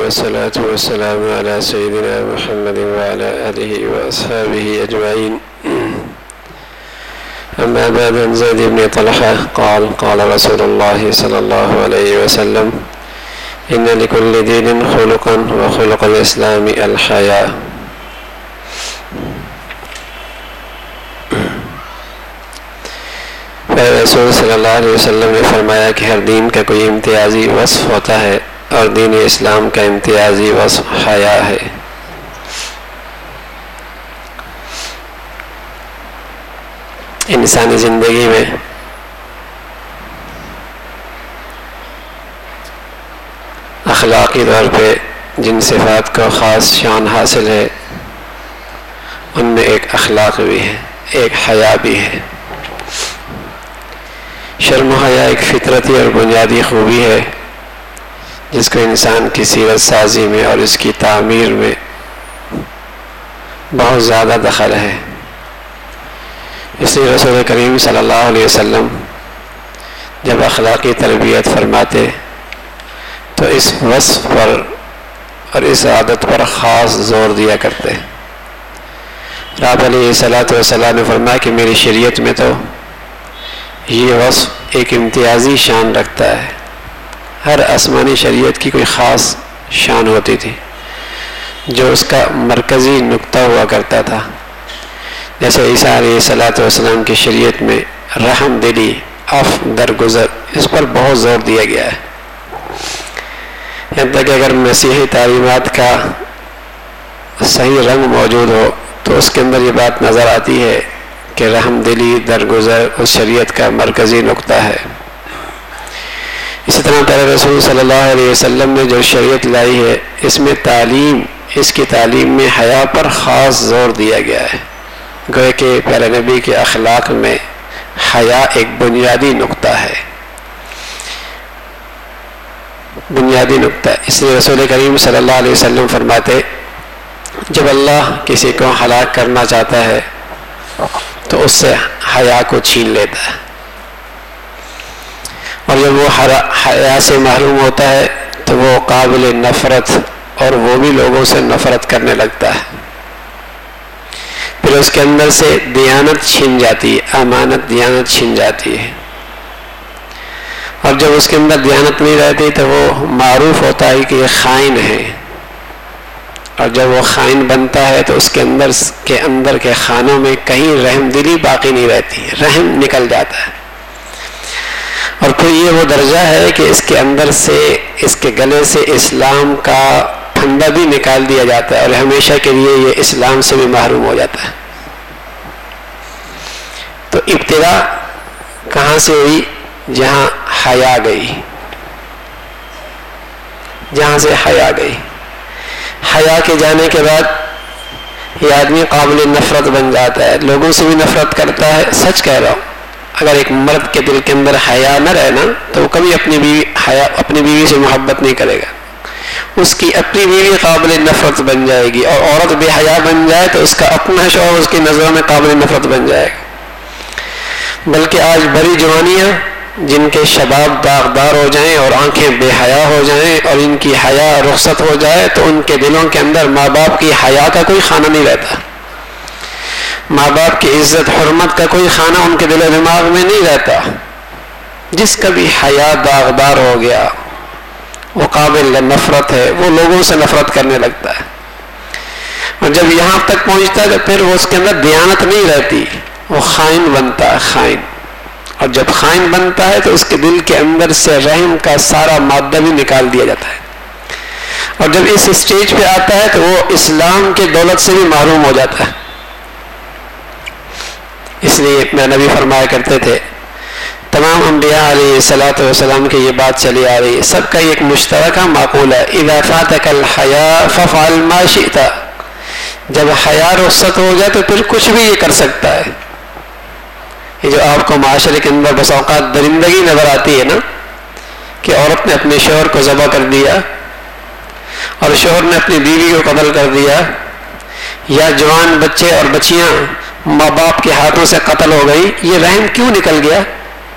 والصلاة والسلام على سيدنا محمد وعلى آله وأصحابه أجمعين. أما بعد، عن زيد بن طلحة قال قال رسول الله صلى الله عليه وسلم: إن لكل دين خلقا وخلق الإسلام الحياء. رسول صلی اللہ علیہ وسلم نے فرمایا کہ ہر دین کا کوئی امتیازی وصف ہوتا ہے اور دین اسلام کا امتیازی وصف حیا ہے. انسانی زندگی میں اخلاقی طور پہ جن صفات کو خاص شان حاصل ہے ان میں ایک اخلاق بھی ہے، ایک حیا بھی ہے. شرم و حیا ایک فطرتی اور بنیادی خوبی ہے جس کو انسان کی سیرت سازی میں اور اس کی تعمیر میں بہت زیادہ دخل ہے. اس لیے رسول کریم صلی اللہ علیہ وسلم جب اخلاقی تربیت فرماتے تو اس وصف پر اور اس عادت پر خاص زور دیا کرتے. آپ علیہ الصلوۃ والسلام نے فرمایا کہ میری شریعت میں تو یہ وصف ایک امتیازی شان رکھتا ہے. ہر آسمانی شریعت کی کوئی خاص شان ہوتی تھی جو اس کا مرکزی نقطہ ہوا کرتا تھا. جیسے عیسیٰ علیہ السلام کی شریعت میں رحم دلی، عفو، درگزر، اس پر بہت زور دیا گیا ہے. یہاں تک کہ اگر مسیحی تعلیمات کا صحیح رنگ موجود ہو تو اس کے اندر یہ بات نظر آتی ہے کہ رحم دلی، درگزر اس شریعت کا مرکزی نقطہ ہے. اسی طرح پیارے رسول صلی اللہ علیہ وسلم نے جو شریعت لائی ہے اس میں اس کی تعلیم میں حیا پر خاص زور دیا گیا ہے. گویا کہ پیارے نبی کے اخلاق میں حیا ایک بنیادی نقطہ ہے، بنیادی نقطہ. اس لیے رسول کریم صلی اللہ علیہ وسلم فرماتے جب اللہ کسی کو ہلاک کرنا چاہتا ہے تو اس سے حیا کو چھین لیتا ہے، اور جب وہ حیا سے محروم ہوتا ہے تو وہ قابل نفرت اور وہ بھی لوگوں سے نفرت کرنے لگتا ہے. پھر اس کے اندر سے دیانت چھن جاتی ہے، امانت دیانت چھن جاتی ہے. اور جب اس کے اندر دیانت نہیں رہتی تو وہ معروف ہوتا ہے کہ یہ خائن ہے، اور جب وہ خائن بنتا ہے تو اس کے اندر کے خانوں میں کہیں رحم دلی باقی نہیں رہتی، رحم نکل جاتا ہے. اور پھر یہ وہ درجہ ہے کہ اس کے اندر سے، اس کے گلے سے اسلام کا پھندا بھی نکال دیا جاتا ہے اور ہمیشہ کے لیے یہ اسلام سے بھی محروم ہو جاتا ہے. تو ابتدا کہاں سے ہوئی؟ جہاں حیا گئی، جہاں سے حیا گئی. حیا کے جانے کے بعد یہ آدمی قابل نفرت بن جاتا ہے، لوگوں سے بھی نفرت کرتا ہے. سچ کہہ رہا ہوں، اگر ایک مرد کے دل کے اندر حیا نہ رہنا تو وہ کبھی اپنی بیوی سے محبت نہیں کرے گا. اس کی اپنی بیوی قابل نفرت بن جائے گی، اور عورت بے حیا بن جائے تو اس کا اپنا شوہر اس کی نظروں میں قابل نفرت بن جائے گا. بلکہ آج بڑی جوانیاں جن کے شباب داغدار ہو جائیں اور آنکھیں بے حیا ہو جائیں اور ان کی حیا رخصت ہو جائے تو ان کے دلوں کے اندر ماں باپ کی حیا کا کوئی خانہ نہیں رہتا، ماں باپ کی عزت حرمت کا کوئی خانہ ان کے دل و دماغ میں نہیں رہتا. جس کا بھی حیا داغدار ہو گیا وہ قابل نفرت ہے، وہ لوگوں سے نفرت کرنے لگتا ہے. اور جب یہاں تک پہنچتا ہے تو پھر وہ اس کے اندر دیانت نہیں رہتی، وہ خائن بنتا ہے، خائن. اور جب خائن بنتا ہے تو اس کے دل کے اندر سے رحم کا سارا مادہ بھی نکال دیا جاتا ہے. اور جب اس اسٹیج پہ آتا ہے تو وہ اسلام کے دولت سے بھی محروم ہو جاتا ہے. اس لیے میرے نبی فرمایا کرتے تھے، تمام انبیاء علیہ الصلوۃ والسلام کی یہ بات چلی آ رہی ہے، سب کا ایک مشترکہ معقول ہے، اذا فاتک الحیاء فافعل ما شئت. جب حیا رخصت ہو جائے تو پھر کچھ بھی یہ کر سکتا ہے. یہ جو آپ کو معاشرے کے اندر بس اوقات درندگی نظر آتی ہے نا، کہ عورت نے اپنے شوہر کو ذبح کر دیا اور شوہر نے اپنی بیوی کو قتل کر دیا، یا جوان بچے اور بچیاں ماں باپ کے ہاتھوں سے قتل ہو گئی، یہ رحم کیوں نکل گیا؟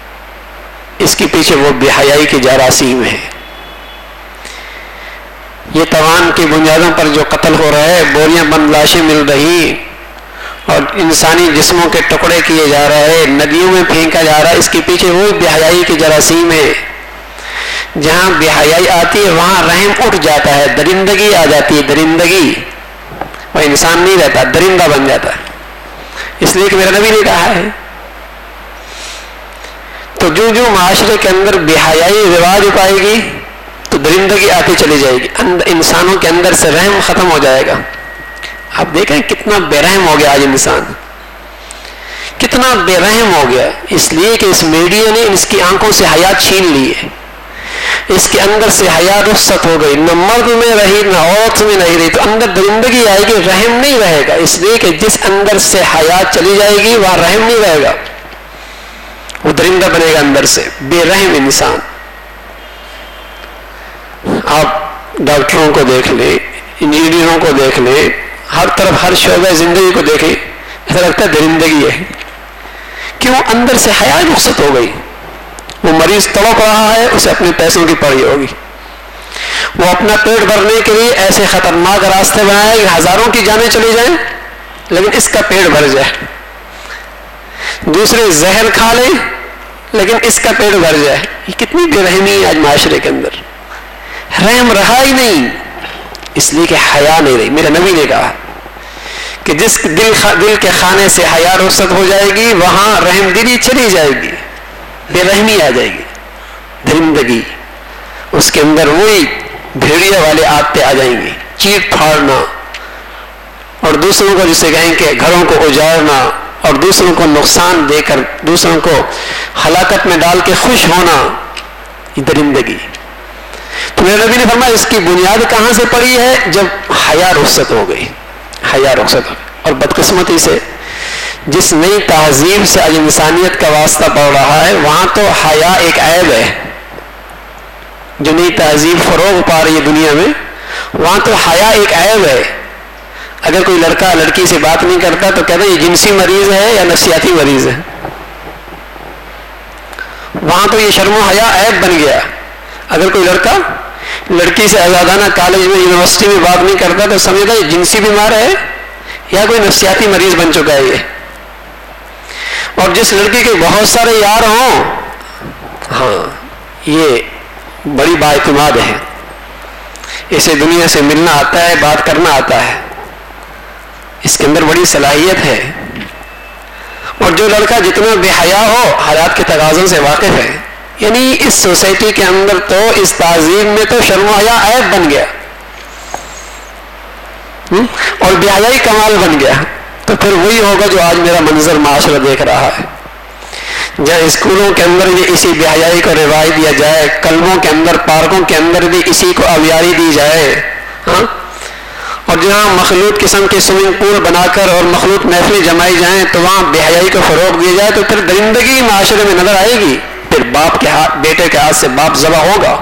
اس کے پیچھے وہ بے حیائی کی جراثیم ہے. یہ توان کی بنیادوں پر جو قتل ہو رہا ہے، بوریاں بند لاشیں مل رہی اور انسانی جسموں کے ٹکڑے کیے جا رہے ہیں، ندیوں میں پھینکا جا رہا ہے، اس کے پیچھے وہی بے حیائی کی جراثیم ہے۔ جہاں بے حیائی آتی ہے وہاں رحم اٹھ جاتا ہے، درندگی آ جاتی ہے، درندگی، وہ انسان نہیں رہتا، درندہ بن جاتا ہے، اس لیے کہ میرا نبی نے کہا ہے۔ تو جو جو معاشرے کے اندر بے حیائی رواج پائے گی تو درندگی آتی چلی جائے گی، انسانوں کے اندر سے رحم ختم ہو جائے گا۔ آپ دیکھیں کتنا بے رحم ہو گیا آج انسان، کتنا بے رحم ہو گیا، اس لیے کہ اس میڈیا نے اس کی آنکھوں سے حیا چھین لی ہے، اس کے اندر سے حیا رخصت ہو گئی، نہ مرد میں رہی نہ عورت میں نہیں رہی، تو اندر درندگی آئے گی، رحم نہیں رہے گا، اس لیے کہ جس اندر سے حیا چلی جائے گی وہاں رحم نہیں رہے گا، وہ درندہ بنے گا اندر سے، بے رحم انسان۔ آپ ڈاکٹروں کو دیکھ لیں، انجینئروں کو دیکھ لیں، ہر طرف ہر شعبہ زندگی کو دیکھیں، ایسا لگتا ہے درندگی ہے، کیوں؟ اندر سے حیا رخصت ہو گئی۔ وہ مریض تڑپ رہا ہے، اسے اپنے پیسوں کی پڑی ہوگی، وہ اپنا پیٹ بھرنے کے لیے ایسے خطرناک راستے بنائے کہ ہزاروں کی جانیں چلی جائیں لیکن اس کا پیٹ بھر جائے، دوسرے زہر کھا لیں لیکن اس کا پیٹ بھر جائے۔ یہ کتنی بے رحمی ہے آج معاشرے کے اندر، رحم رہا ہی نہیں، اس لیے کہ حیا نہیں رہی۔ میرے نبی نے کہا کہ جس دل کے خانے سے حیا رخصت ہو جائے گی وہاں رحم دلی چلی جائے گی، بے رحمی آ جائے گی، درندگی، اس کے اندر وہی بھیڑیا والے عادتیں آ جائیں گی، چیٹ پھاڑنا اور دوسروں کو جسے کہیں کہ گھروں کو اجاڑنا اور دوسروں کو نقصان دے کر دوسروں کو ہلاکت میں ڈال کے خوش ہونا، یہ درندگی۔ تو میرے نبی نے فرمایا اس کی بنیاد کہاں سے پڑی ہے؟ جب حیا رخصت ہو گئی، حیا رخصت ہو گئی۔ اور بدقسمتی سے جس نئی تہذیب سے آج انسانیت کا واسطہ پڑ رہا ہے وہاں تو حیا ایک عیب ہے، جو نئی تہذیب فروغ پا رہی ہے دنیا میں وہاں تو حیا ایک عیب ہے۔ اگر کوئی لڑکا لڑکی سے بات نہیں کرتا تو کہتے ہیں یہ جنسی مریض ہے یا نفسیاتی مریض ہے، وہاں تو یہ شرم و حیا عیب بن گیا۔ اگر کوئی لڑکا لڑکی سے آزادانہ کالج میں یونیورسٹی میں بات نہیں کرتا تو سمجھتا یہ جنسی بیمار ہے یا کوئی نفسیاتی مریض بن چکا ہے یہ۔ اور جس لڑکی کے بہت سارے یار ہوں، ہاں یہ بڑی بااعتماد ہے، اسے دنیا سے ملنا آتا ہے، بات کرنا آتا ہے، اس کے اندر بڑی صلاحیت ہے۔ اور جو لڑکا جتنا بے حیا ہو حالات کے تقاضوں سے واقف ہے، یعنی اس سوسائٹی کے اندر تو اس تہذیب میں تو شرم و حیا عیب بن گیا اور بے حیائی کمال بن گیا، تو پھر وہی ہوگا جو آج میرا منظر معاشرہ دیکھ رہا ہے، جہاں اسکولوں کے اندر بھی اسی بے حیائی کو رواج دیا جائے، کلبوں کے اندر پارکوں کے اندر بھی اسی کو آبیاری دی جائے، ہاں، اور جہاں مخلوط قسم کے سوئمنگ پول بنا کر اور مخلوط محفلیں جمائی جائیں تو وہاں بے حیائی کو فروغ دیا جائے، تو پھر درندگی معاشرے میں نظر آئے گی۔ پھر باپ کے ہاتھ، بیٹے کے ہاتھ سے باپ ذبح ہوگا،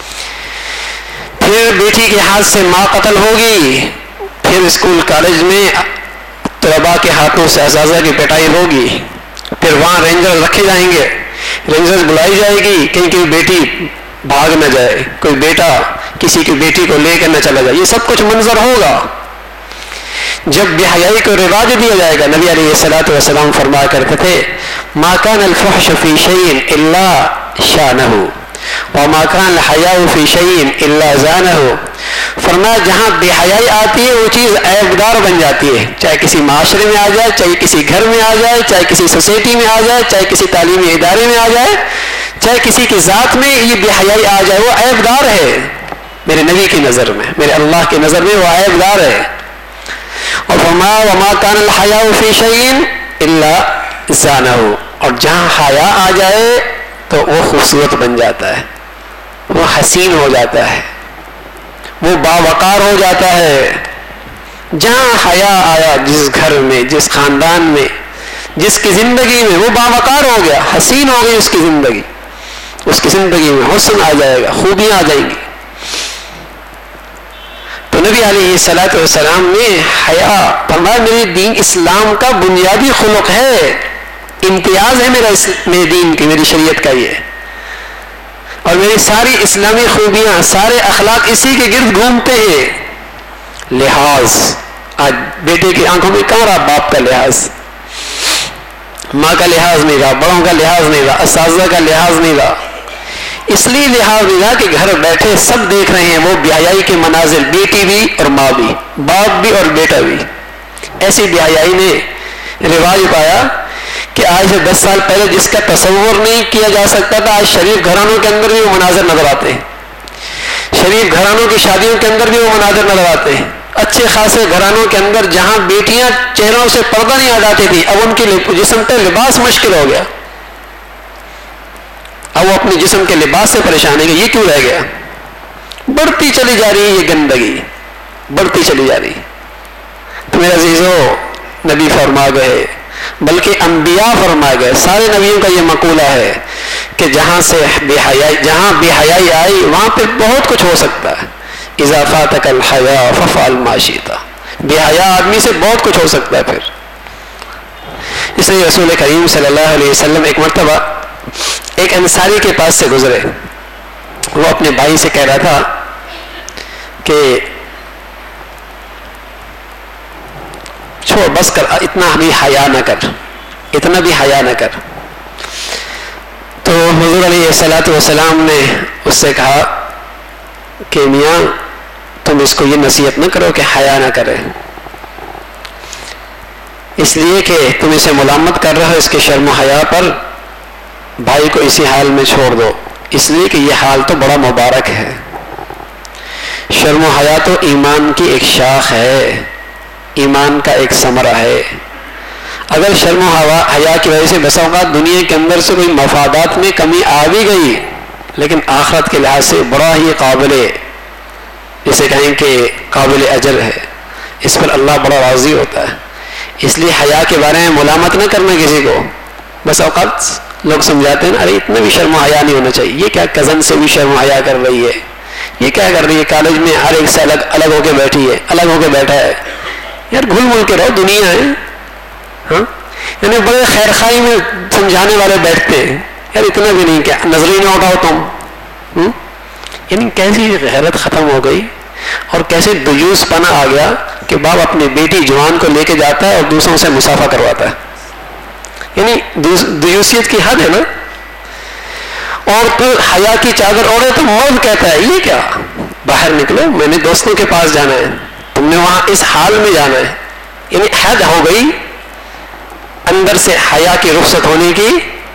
پھر بیٹی کے ہاتھ سے ماں قتل ہوگی، پھر اسکول کالج میں طلباء کے ہاتھوں سے اساتذہ کی پٹائی ہوگی، پھر وہاں رینجر رکھے جائیں گے، رینجرز بلائی جائے گی کہیں کوئی بیٹی بھاگ نہ جائے، کوئی بیٹا کسی کی بیٹی کو لے کر نہ چلا جائے، یہ سب کچھ منظر ہوگا جب بے حیائی کو رواج دیا جائے گا۔ نبی علیہ الصلوۃ والسلام فرمایا کرتے تھے ما کان الفحش فی شیء الا شانہ وما کان الحیاء فی شیء الا زانہ، فرمایا جہاں بے حیائی آتی ہے وہ چیز عیبدار بن جاتی ہے، چاہے کسی معاشرے میں آ جائے، چاہے کسی گھر میں آ جائے، چاہے کسی سوسائٹی میں آ جائے، چاہے کسی تعلیمی ادارے میں آ جائے، چاہے کسی کی ذات میں یہ بے حیائی آ جائے، وہ عیبدار ہے میرے نبی کی نظر میں، میرے اللہ کی نظر میں وہ عیبدار ہے۔ اور فرمایا وما کان الحیاء فی شیء الا زانہ، اور جہاں حیا آ جائے تو وہ خوبصورت بن جاتا ہے، وہ حسین ہو جاتا ہے، وہ باوقار ہو جاتا ہے۔ جہاں حیا آیا جس گھر میں، جس خاندان میں، جس کی زندگی میں، وہ باوقار ہو گیا، حسین ہو گئی اس کی زندگی، اس کی زندگی میں حسن آ جائے گا، خوبیاں آ جائیں گی۔ تو نبی علیہ الصلوۃ والسلام نے حیا فرمایا میرے دین اسلام کا بنیادی خلق ہے، امتیاز ہے میرے دین کی، میری شریعت کا یہ، اور اور میری ساری اسلامی خوبیاں، سارے اخلاق اسی کے گرد گھومتے ہیں. لحاظ آج بیٹے کی آنکھوں میں کہاں رہا باپ کا لحاظ؟ ماں کا لحاظ نہیں رہا، بڑوں کا لحاظ نہیں رہا، اساتذہ کا لحاظ نہیں رہا. اس لیے لحاظ نہیں رہا کہ گھر بیٹھے سب دیکھ رہے ہیں وہ بے حیائی کے مناظر، بیٹی بھی اور ماں بھی، باپ بھی اور بیٹا بھی. ایسی بے حیائی نے رواج پایا کہ آج سے 10 سال پہلے جس کا تصور نہیں کیا جا سکتا تھا، آج شریف گھرانوں کے اندر بھی وہ مناظر نظر آتے ہیں. شریف گھرانوں کی شادیوں کے اندر بھی وہ مناظر نظر آتے ہیں. اچھے خاصے گھرانوں کے اندر جہاں بیٹیاں چہروں سے پردہ نہیں ہٹاتی تھی، اب ان کے جسم پہ لباس مشکل ہو گیا. اب وہ اپنے جسم کے لباس سے پریشان ہے کہ یہ کیوں رہ گیا. بڑھتی چلی جا رہی ہے یہ گندگی، بڑھتی چلی جا رہی. تو میرے عزیزو، نبی فرما گئے، بلکہ انبیاء فرما گئے، سارے نبیوں کا یہ مقولہ ہے کہ جہاں بے حیائی آئی وہاں پہ بہت کچھ ہو سکتا ہے. اذا فاتک الحیاء ففعل ما شئت. بے حیا آدمی سے بہت کچھ ہو سکتا ہے. پھر اس لیے رسول کریم صلی اللہ علیہ وسلم ایک مرتبہ ایک انصاری کے پاس سے گزرے. وہ اپنے بھائی سے کہہ رہا تھا کہ چھوڑ، بس کر، اتنا بھی حیا نہ کر، اتنا بھی حیا نہ کر. تو حضور علیہ الصلوۃ والسلام نے اس سے کہا کہ میاں تم اس کو یہ نصیحت نہ کرو کہ حیا نہ کرے، اس لیے کہ تم اسے ملامت کر رہے ہو اس کے شرم و حیا پر. بھائی کو اسی حال میں چھوڑ دو، اس لیے کہ یہ حال تو بڑا مبارک ہے. شرم و حیا تو ایمان کی ایک شاخ ہے، ایمان کا ایک ثمرہ ہے. اگر شرم و حیا کی وجہ سے بسا اوقات دنیا کے اندر سے کوئی مفادات میں کمی آ بھی گئی، لیکن آخرت کے لحاظ سے بڑا ہی قابل، جسے کہیں کہ قابل اجر ہے. اس پر اللہ بڑا راضی ہوتا ہے. اس لیے حیا کے بارے میں ملامت نہ کرنا کسی کو. بس اوقات لوگ سمجھاتے ہیں ارے اتنا بھی شرم و حیا نہیں ہونا چاہیے، یہ کیا کزن سے بھی شرم و حیا کر رہی ہے، یہ کیا کر رہی ہے، کالج میں ہر ایک سے الگ ہو کے بیٹھی ہے، الگ ہو کے بیٹھا ہے. یار گھل مل کے رہو، دنیا ہے. ہاں یعنی بڑے خیر خواہی میں سمجھانے والے بیٹھتے ہیں، یار اتنا بھی نہیں، کیا نظر ہی نہ اٹھاؤ تم. یعنی کیسی غیرت ختم ہو گئی اور کیسے دیوس پنا آ گیا کہ باپ اپنی بیٹی جوان کو لے کے جاتا ہے اور دوسروں سے مسافہ کرواتا ہے. یعنی دیوسیت کی حد ہے نا. اور پھر حیا کی چادر اوڑھے تو مرد کہتا ہے یہ کیا، باہر نکلو، میں نے دوستوں کے پاس جانا ہے، تم نے وہاں اس حال میں جانا ہے. یعنی حد ہو گئی اندر سے حیا کی رخصت ہونے کی.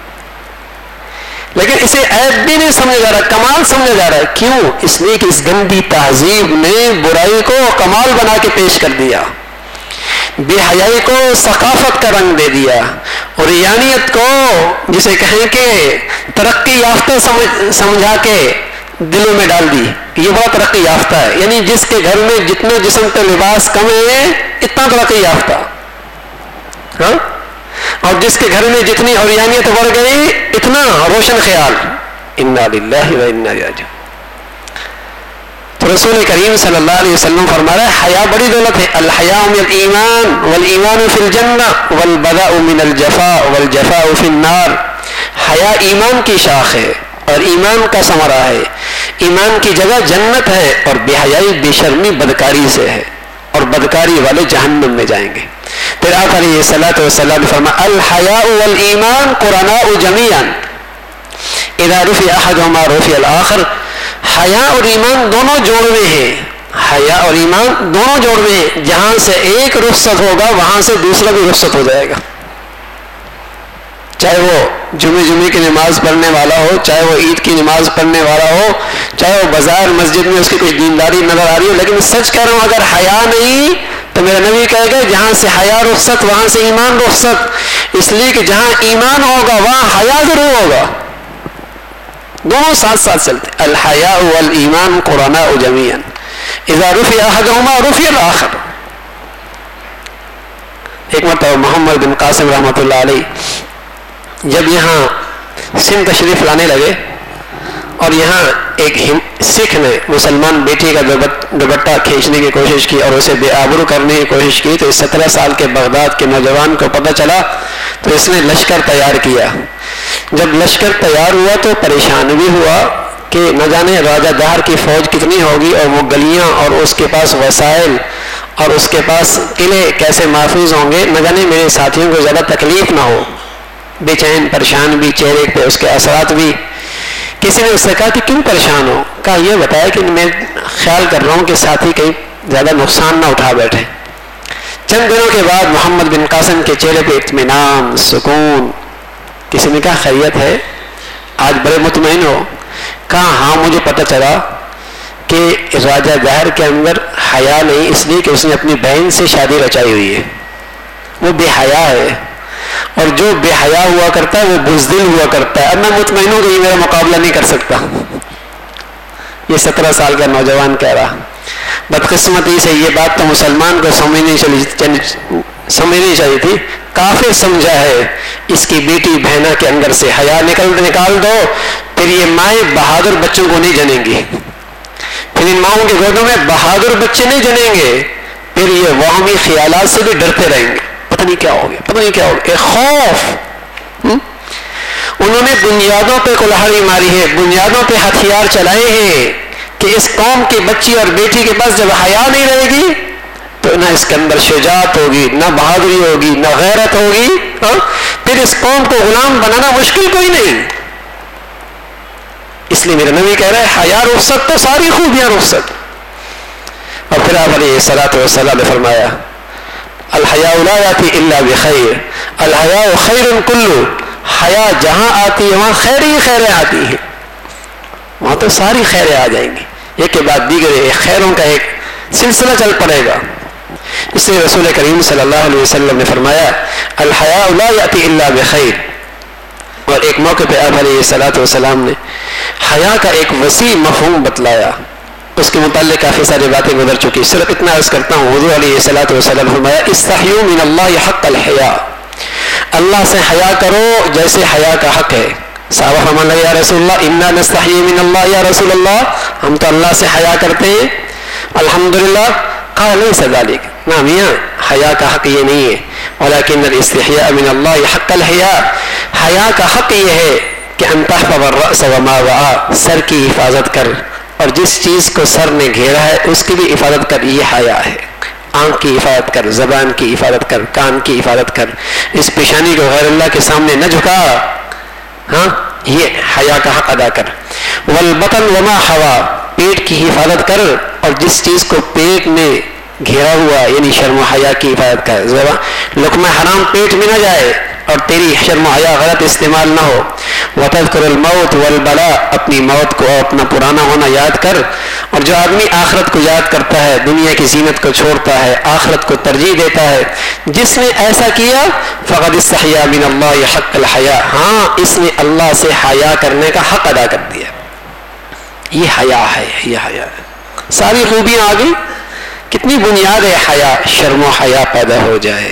لیکن اسے عیب بھی نہیں سمجھا جا رہا، کمال سمجھا جا رہا ہے. کیوں؟ اس لیے کہ اس گندی تہذیب نے برائی کو کمال بنا کے پیش کر دیا، بے حیائی کو ثقافت کا رنگ دے دیا، اور ریانیت کو جسے کہیں کہ ترقی یافتہ سمجھا کے دلوں میں ڈال دی کہ یہ بڑا ترقی یافتہ ہے. یعنی جس کے گھر میں جتنا جسم پہ لباس کم ہے اتنا ترقی یافتہ. ہاں، اور جس کے گھر میں جتنی اوریانیت بڑھ گئی اتنا روشن خیال. انا للہ و انا الیہ راجعون. تو رسول کریم صلی اللہ علیہ وسلم فرما رہا ہے حیا بڑی دولت ہے. الحیاء من الایمان والایمان فی الجنہ والبذاء من الجفاء والجفاء فی النار. حیا ایمان کی شاخ ہے اور ایمان کا ثمرہ ہے. ایمان کی جگہ جنت ہے، اور بے حیائی بے شرمی بدکاری سے ہے، اور بدکاری والے جہنم میں جائیں گے. پھر آپ علیہ الصلوۃ والسلام فرما الحیاء والایمان قرناء جمیعا اذا رفع احدهما رفع الاخر. حیا اور ایمان دونوں جوڑوے ہیں، حیا اور ایمان دونوں جوڑوے ہیں. جہاں سے ایک رخصت ہوگا وہاں سے دوسرا بھی رخصت ہو جائے گا. چاہے وہ جمعے کی نماز پڑھنے والا ہو، چاہے وہ عید کی نماز پڑھنے والا ہو، چاہے وہ بازار مسجد میں اس کی کچھ دینداری نظر آ رہی ہو. لیکن سچ کہہ رہا ہوں اگر حیا نہیں تو میرا نبی کہے گا جہاں سے حیا رخصت وہاں سے ایمان رخصت. اس لیے کہ جہاں ایمان ہوگا وہاں حیا ضرور ہوگا. دونوں ساتھ ساتھ چلتے. الحیاء والایمان قرناء جمیعا اذا رفع احدهما رفع الاخر. ایک مرتبہ محمد بن قاسم رحمۃ اللہ علیہ جب یہاں سندھ تشریف لانے لگے اور یہاں ایک سکھ نے مسلمان بیٹی کا دوپٹہ کھینچنے کی کوشش کی اور اسے بے آبرو کرنے کی کوشش کی، تو اس 17 سال کے بغداد کے نوجوان کو پتہ چلا تو اس نے لشکر تیار کیا. جب لشکر تیار ہوا تو پریشان بھی ہوا کہ نہ جانے راجہ دہر کی فوج کتنی ہوگی اور وہ گلیاں اور اس کے پاس وسائل اور اس کے پاس قلعے کیسے محفوظ ہوں گے، نہ جانے میرے ساتھیوں کو زیادہ تکلیف نہ ہو، بے چین پریشان بھی، چہرے پہ اس کے اثرات بھی۔ کسی نے اس سے کہا کہ کیوں پریشان ہو؟ کہا یہ بتایا کہ میں خیال کر رہا ہوں کہ ساتھی کہیں زیادہ نقصان نہ اٹھا بیٹھے۔ چند دنوں کے بعد محمد بن قاسم کے چہرے پہ اطمینان، سکون۔ کسی نے کہا خیریت ہے، آج بڑے مطمئن ہو؟ کہا ہاں مجھے پتہ چلا کہ راجہ دہر کے اندر حیا نہیں، اس لیے کہ اس نے اپنی بہن سے شادی رچائی ہوئی ہے، وہ بے حیا ہے، اور جو بے حیا ہوا کرتا ہے وہ بزدل ہوا کرتا ہے۔ اب میں مطمئن ہوں کہ یہ میرا مقابلہ نہیں کر سکتا۔ یہ 17 سال کا نوجوان کہہ رہا۔ بدقسمتی سے یہ بات تو مسلمان کو سمجھنی چاہیے تھی، کافر سمجھا ہے اس کی بیٹی بہنا کے اندر سے حیا نکال دو، پھر یہ مائیں بہادر بچوں کو نہیں جنیں گی، پھر ان ماؤں کے گودوں میں بہادر بچے نہیں جنیں گے، پھر یہ وہمی خیالات سے بھی ڈرتے رہیں گے، پتہ نہیں کیا ہو گیا، پتہ نہیں کیا ہو گیا، ایک خوف۔ انہوں نے بنیادوں پہ کلہاڑی ماری ہے، بنیادوں پہ ہتھیار چلائے ہیں کہ اس قوم کی بچی اور بیٹی کے پاس جب حیا نہیں رہے گی تو نہ اس کے اندر شجاعت ہوگی، نہ بہادری ہوگی، نہ غیرت ہوگی، پھر اس قوم کو غلام بنانا مشکل کوئی نہیں۔ اس لیے میرا نبی کہہ رہا ہے حیا رخصت تو ساری خوبیاں رخصت۔ اور پھر آپ علیہ الصلوۃ والسلام نے فرمایا الحیاء لا یاتی الا بخیر، الحیاء خیر کلہ، حیا جہاں آتی ہے وہاں خیر ہی خیریں آتی ہیں، وہاں تو ساری خیریں آ جائیں گی، ایک کے بعد دیگر خیروں کا ایک سلسلہ چل پڑے گا۔ اس لیے رسول کریم صلی اللہ علیہ وسلم نے فرمایا الحیاء لا یاتی الا بخیر۔ اور ایک موقع پہ آپ علیہ الصلوۃ والسلام نے حیا کا ایک وسیع مفہوم بتلایا، اس کے متعلق کافی ساری باتیں گزر چکی، صرف اتنا عرض کرتا ہوں۔ حضور علیہ الصلوۃ والسلام نے فرمایا استحیوا من اللہ حق الحیا، اللہ سے حیا کرو جیسے حیا کا حق ہے۔ صحابہ فرمانے لگے یا رسول اللہ انا نستحیی من اللہ، یا رسول اللہ ہم تو اللہ سے حیا کرتے ہیں۔ الحمدللہ قال لیس ذلک، نہ میاں حیا کا حق یہ نہیں ہے، ولکن الاستحیاء من اللہ حق الحیا، حیا کا حق یہ ہے کہ ان تحفظ الرأس وما وعى، سر کی حفاظت کر اور جس چیز کو سر نے گھیرا ہے اس کی بھی حفاظت کر، یہ حیا ہے۔ آنکھ کی حفاظت کر، زبان کی حفاظت کر، کان کی حفاظت کر، اس پیشانی کو غیر اللہ کے سامنے نہ جھکا، ہاں یہ حیا کا حق ادا کر۔ والبطن وما حوا، پیٹ کی حفاظت کر اور جس چیز کو پیٹ میں گھیرا ہوا یعنی شرم و حیا کی حفاظت کر، لقمہ حرام پیٹ میں نہ جائے اور تیری شرم و حیا غلط استعمال نہ ہو۔ وتذکر الموت والبلاء، اپنی موت کو اور اپنا پرانا ہونا یاد کر، اور جو آدمی آخرت کو یاد کرتا ہے دنیا کی زینت کو چھوڑتا ہے، آخرت کو ترجیح دیتا ہے، جس نے ایسا کیا فقد استحیا من اللہ حق الحیا، ہاں اس نے اللہ سے حیا کرنے کا حق ادا کر دیا۔ یہ حیا ہے، یہ حیا ہے، ساری خوبیاں آ گئی۔ کتنی بنیاد ہے حیا، شرم و حیا پیدا ہو جائے۔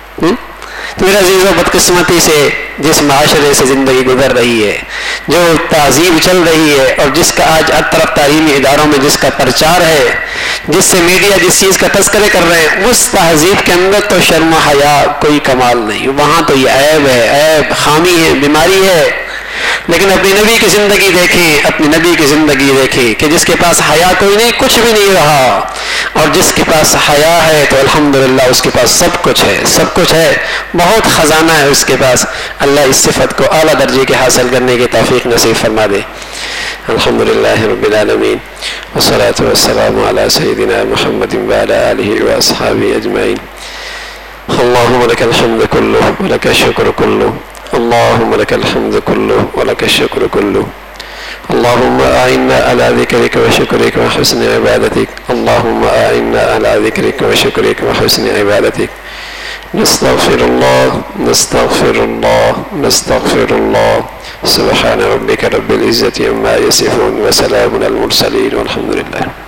تو میرا عزیزو بدقسمتی سے جس معاشرے سے زندگی گزر رہی ہے، جو تہذیب چل رہی ہے اور جس کا آج ہر طرف تعلیمی اداروں میں جس کا پرچار ہے، جس سے میڈیا جس چیز کا تذکرے کر رہے ہیں، اس تہذیب کے اندر تو شرم و حیا کوئی کمال نہیں، وہاں تو یہ عیب ہے، عیب خامی ہے، بیماری ہے۔ لیکن اپنی نبی کی زندگی دیکھیں، اپنی نبی کی زندگی دیکھیں کہ جس کے پاس حیا کوئی نہیں، کچھ بھی نہیں رہا، اور جس کے پاس حیا ہے تو الحمدللہ اس کے پاس سب کچھ ہے، سب کچھ ہے، بہت خزانہ ہے اس کے پاس۔ اللہ اس صفت کو اعلیٰ درجے کے حاصل کرنے کی توفیق نصیب فرما دے۔ الحمدللہ رب العالمین والصلاة والسلام علی سیدنا محمد وعلی آلہ واصحابہ اجمعین۔ اللہم لک الحمد کلہ ولک الشکر کلہ، اللهم لك الحمد كله ولك الشكر كله، اللهم أعنا على ذكرك وشكرك وحسن عبادتك، اللهم أعنا على ذكرك وشكرك وحسن عبادتك۔ نستغفر الله نستغفر الله نستغفر الله، سبحان ربك رب العزة عما يصفون وسلام على المرسلين والحمد لله۔